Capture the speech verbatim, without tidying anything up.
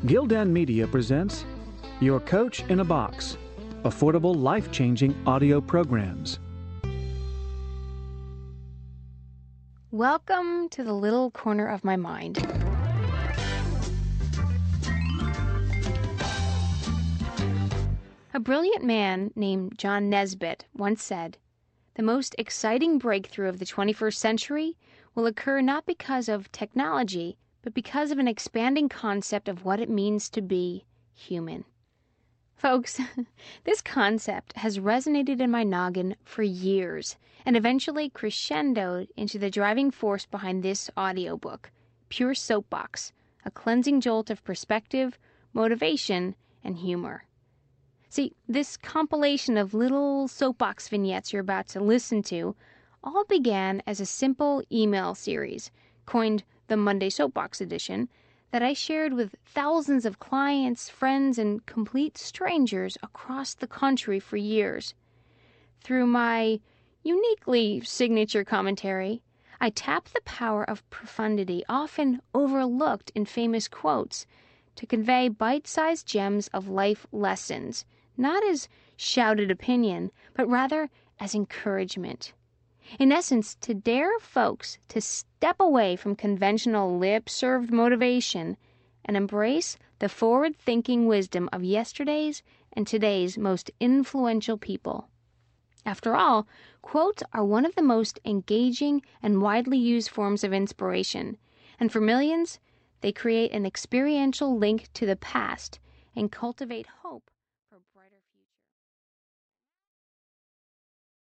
Gildan Media presents Your Coach in a Box, affordable, life-changing audio programs. Welcome to the little corner of my mind. A brilliant man named John Nesbitt once said, "The most exciting breakthrough of the twenty-first century will occur not because of technology, but because of an expanding concept of what it means to be human." Folks, this concept has resonated in my noggin for years and eventually crescendoed into the driving force behind this audiobook, Pure Soapbox, a cleansing jolt of perspective, motivation, and humor. See, this compilation of little soapbox vignettes you're about to listen to all began as a simple email series, coined the Monday Soapbox Edition, that I shared with thousands of clients, friends, and complete strangers across the country for years. Through my uniquely signature commentary, I tap the power of profundity, often overlooked in famous quotes, to convey bite-sized gems of life lessons, not as shouted opinion, but rather as encouragement. In essence, to dare folks to step away from conventional lip-served motivation and embrace the forward-thinking wisdom of yesterday's and today's most influential people. After all, quotes are one of the most engaging and widely used forms of inspiration, and for millions, they create an experiential link to the past and cultivate hope